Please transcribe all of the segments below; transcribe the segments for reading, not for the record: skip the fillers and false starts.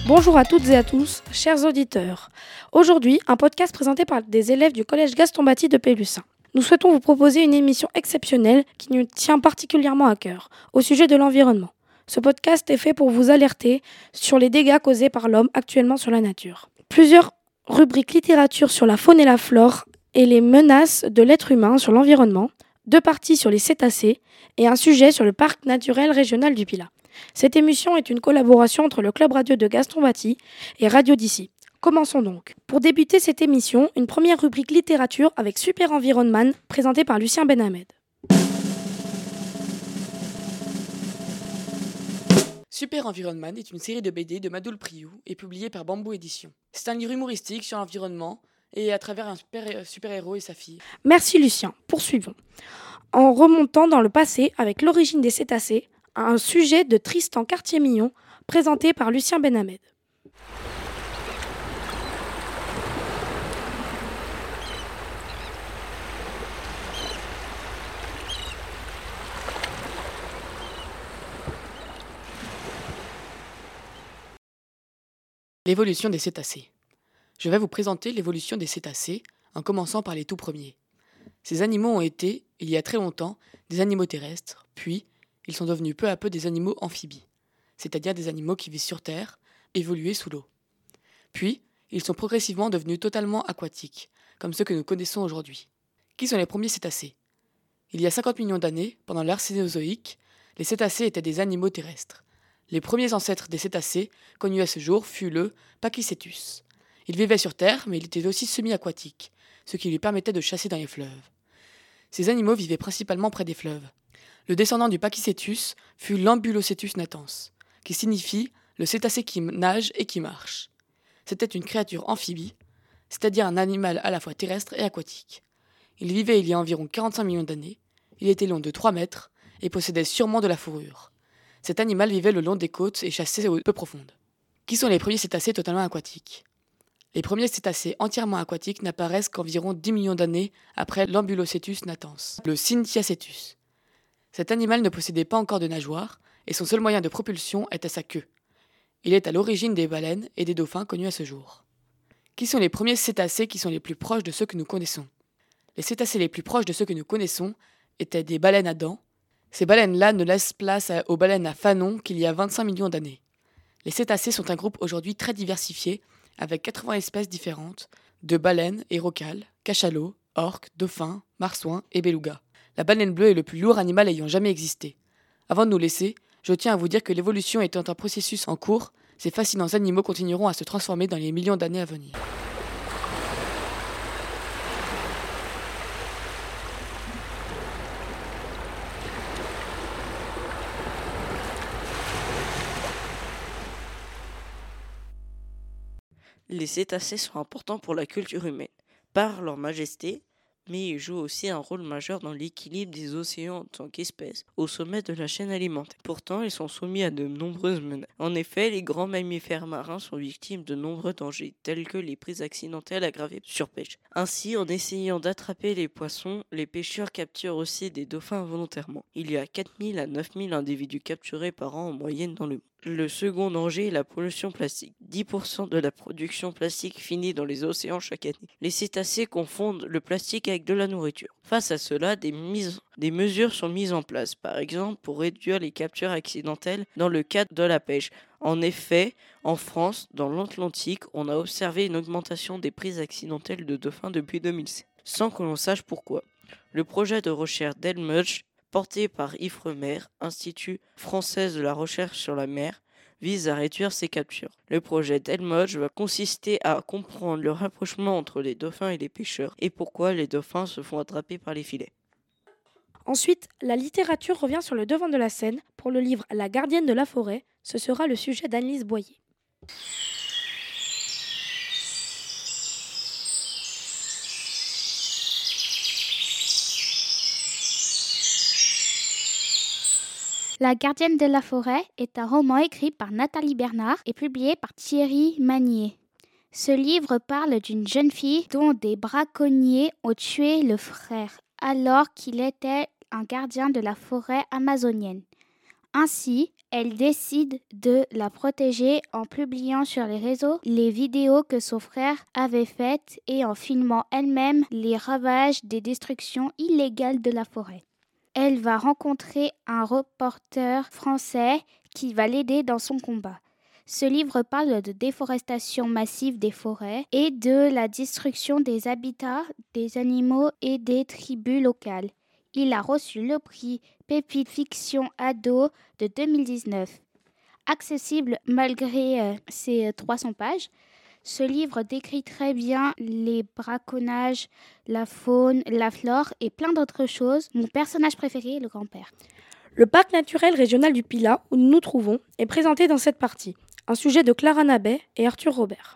Bonjour à toutes et à tous, chers auditeurs. Aujourd'hui, un podcast présenté par des élèves du collège Gaston Batti de Pélussin. Nous souhaitons vous proposer une émission exceptionnelle qui nous tient particulièrement à cœur, au sujet de l'environnement. Ce podcast est fait pour vous alerter sur les dégâts causés par l'homme actuellement sur la nature. Plusieurs rubriques littérature sur la faune et la flore et les menaces de l'être humain sur l'environnement, 2 parties sur les cétacés et un sujet sur le parc naturel régional du Pilat. Cette émission est une collaboration entre le Club Radio de Gaston Batti et Radio d'ici. Commençons donc. Pour débuter cette émission, une première rubrique littérature avec Super Environman, présentée par Lucien Benhamed. Super Environman est une série de BD de Madoul Priou et publiée par Bambou Éditions. C'est un livre humoristique sur l'environnement et à travers un super-héros et sa fille. Merci Lucien. Poursuivons. En remontant dans le passé avec l'origine des cétacés, un sujet de Tristan Cartier-Millon, présenté par Lucien Benhamed. L'évolution des cétacés. Je vais vous présenter l'évolution des cétacés en commençant par les tout premiers. Ces animaux ont été, il y a très longtemps, des animaux terrestres, puis ils sont devenus peu à peu des animaux amphibies, c'est-à-dire des animaux qui vivent sur terre, évolués sous l'eau. Puis, ils sont progressivement devenus totalement aquatiques, comme ceux que nous connaissons aujourd'hui. Qui sont les premiers cétacés ? Il y a 50 millions d'années, pendant l'ère Cénozoïque, les cétacés étaient des animaux terrestres. Les premiers ancêtres des cétacés connus à ce jour fut le Pachycétus. Il vivait sur terre, mais il était aussi semi-aquatique, ce qui lui permettait de chasser dans les fleuves. Ces animaux vivaient principalement près des fleuves. Le descendant du Pachycétus fut l'Ambulocétus natans, qui signifie le cétacé qui nage et qui marche. C'était une créature amphibie, c'est-à-dire un animal à la fois terrestre et aquatique. Il vivait il y a environ 45 millions d'années, il était long de 3 mètres et possédait sûrement de la fourrure. Cet animal vivait le long des côtes et chassait peu profondes. Qui sont les premiers cétacés totalement aquatiques ? Les premiers cétacés entièrement aquatiques n'apparaissent qu'environ 10 millions d'années après l'Ambulocétus natans, le Cynthiacétus. Cet animal ne possédait pas encore de nageoires et son seul moyen de propulsion était sa queue. Il est à l'origine des baleines et des dauphins connus à ce jour. Qui sont les premiers cétacés qui sont les plus proches de ceux que nous connaissons ? Les cétacés les plus proches de ceux que nous connaissons étaient des baleines à dents. Ces baleines-là ne laissent place aux baleines à fanon qu'il y a 25 millions d'années. Les cétacés sont un groupe aujourd'hui très diversifié, avec 80 espèces différentes, de baleines et rocales, cachalots, orques, dauphins, marsouins et belugas. La baleine bleue est le plus lourd animal ayant jamais existé. Avant de nous laisser, je tiens à vous dire que l'évolution étant un processus en cours, ces fascinants animaux continueront à se transformer dans les millions d'années à venir. Les cétacés sont importants pour la culture humaine, par leur majesté, mais ils jouent aussi un rôle majeur dans l'équilibre des océans en tant qu'espèces, au sommet de la chaîne alimentaire. Pourtant, ils sont soumis à de nombreuses menaces. En effet, les grands mammifères marins sont victimes de nombreux dangers, tels que les prises accidentelles aggravées par surpêche. Ainsi, en essayant d'attraper les poissons, les pêcheurs capturent aussi des dauphins volontairement. Il y a 4000 à 9000 individus capturés par an en moyenne dans le monde. Le second danger est la pollution plastique. 10% de la production plastique finit dans les océans chaque année. Les cétacés confondent le plastique avec de la nourriture. Face à cela, des mesures sont mises en place, par exemple pour réduire les captures accidentelles dans le cadre de la pêche. En effet, en France, dans l'Atlantique, on a observé une augmentation des prises accidentelles de dauphins depuis 2007, sans que l'on sache pourquoi. Le projet de recherche d'Elmudge, porté par Ifremer, Institut français de la recherche sur la mer, vise à réduire ces captures. Le projet d'Elmudge va consister à comprendre le rapprochement entre les dauphins et les pêcheurs et pourquoi les dauphins se font attraper par les filets. Ensuite, la littérature revient sur le devant de la scène pour le livre La gardienne de la forêt. Ce sera le sujet d'Annelise Boyer. La gardienne de la forêt est un roman écrit par Nathalie Bernard et publié par Thierry Magnier. Ce livre parle d'une jeune fille dont des braconniers ont tué le frère alors qu'il était un gardien de la forêt amazonienne. Ainsi, Elle décide de la protéger en publiant sur les réseaux les vidéos que son frère avait faites et en filmant elle-même les ravages des destructions illégales de la forêt. Elle va rencontrer un reporter français qui va l'aider dans son combat. Ce livre parle de déforestation massive des forêts et de la destruction des habitats, des animaux et des tribus locales. Il a reçu le prix Pépite Fiction Ado de 2019. Accessible malgré ses 300 pages, ce livre décrit très bien les braconnages, la faune, la flore et plein d'autres choses. Mon personnage préféré est le grand-père. Le parc naturel régional du Pilat, où nous nous trouvons, est présenté dans cette partie. Un sujet de Clara Nabet et Arthur Robert.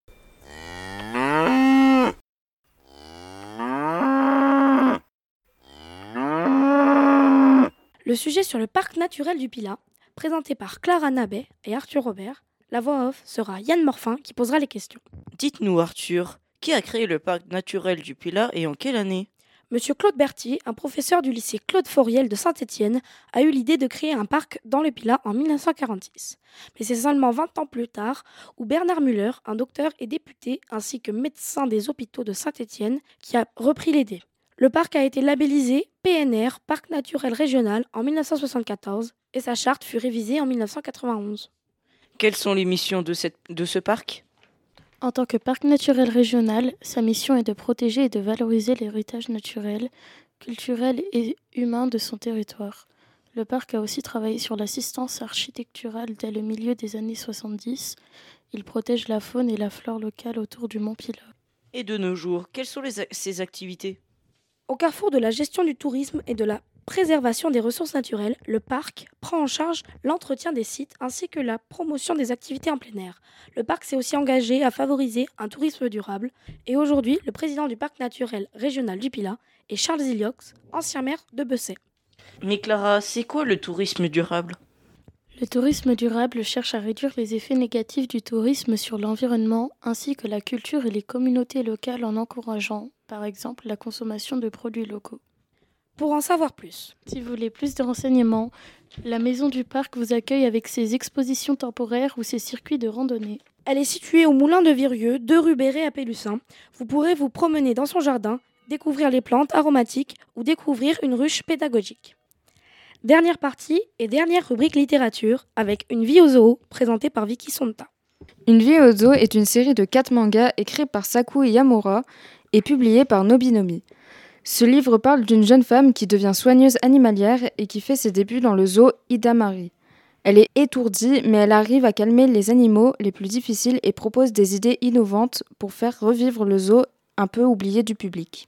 Le sujet sur le parc naturel du Pilat, présenté par Clara Nabet et Arthur Robert. La voix off sera Yann Morfin qui posera les questions. Dites-nous Arthur, qui a créé le parc naturel du Pilat et en quelle année ? Monsieur Claude Berthier, un professeur du lycée Claude Fauriel de Saint-Étienne, a eu l'idée de créer un parc dans le Pilat en 1946. Mais c'est seulement 20 ans plus tard où Bernard Müller, un docteur et député ainsi que médecin des hôpitaux de Saint-Étienne, qui a repris l'idée. Le parc a été labellisé PNR, Parc naturel régional, en 1974 et sa charte fut révisée en 1991. Quelles sont les missions de ce parc ? En tant que parc naturel régional, sa mission est de protéger et de valoriser l'héritage naturel, culturel et humain de son territoire. Le parc a aussi travaillé sur l'assistance architecturale dès le milieu des années 70. Il protège la faune et la flore locale autour du Mont Pilat. Et de nos jours, quelles sont ses activités ? Au carrefour de la gestion du tourisme et de la préservation des ressources naturelles, le parc prend en charge l'entretien des sites ainsi que la promotion des activités en plein air. Le parc s'est aussi engagé à favoriser un tourisme durable et aujourd'hui, le président du parc naturel régional du Pilat est Charles Ziliox, ancien maire de Bessay. Mais Clara, c'est quoi le tourisme durable ? Le tourisme durable cherche à réduire les effets négatifs du tourisme sur l'environnement ainsi que la culture et les communautés locales en encourageant, par exemple, la consommation de produits locaux. Pour en savoir plus, si vous voulez plus de renseignements, la Maison du Parc vous accueille avec ses expositions temporaires ou ses circuits de randonnée. Elle est située au Moulin de Virieux, 2 rue Béret à Pélussin. Vous pourrez vous promener dans son jardin, découvrir les plantes aromatiques ou découvrir une ruche pédagogique. Dernière partie et dernière rubrique littérature avec Une vie au zoo, présentée par Vicky Sonta. Une vie au zoo est une série de 4 mangas écrits par Saku Yamura et publiés par Nobinomi. Ce livre parle d'une jeune femme qui devient soigneuse animalière et qui fait ses débuts dans le zoo Idamari. Elle est étourdie, mais elle arrive à calmer les animaux les plus difficiles et propose des idées innovantes pour faire revivre le zoo un peu oublié du public.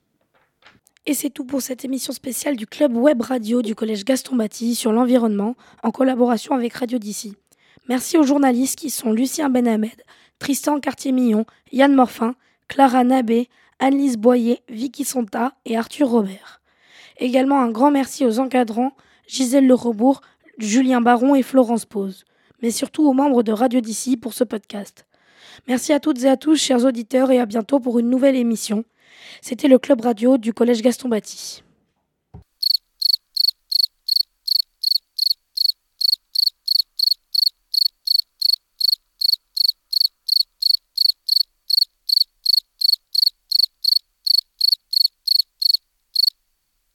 Et c'est tout pour cette émission spéciale du Club Web Radio du Collège Gaston Batti sur l'environnement en collaboration avec Radio d'ici. Merci aux journalistes qui sont Lucien Benhamed, Tristan Cartier-Millon, Yann Morfin, Clara Nabet, Annelise Boyer, Vicky Sonta et Arthur Robert. Également un grand merci aux encadrants Gisèle Le Rebourg, Julien Baron et Florence Pose. Mais surtout aux membres de Radio d'ici pour ce podcast. Merci à toutes et à tous, chers auditeurs, et à bientôt pour une nouvelle émission. C'était le Club Radio du Collège Gaston Batti.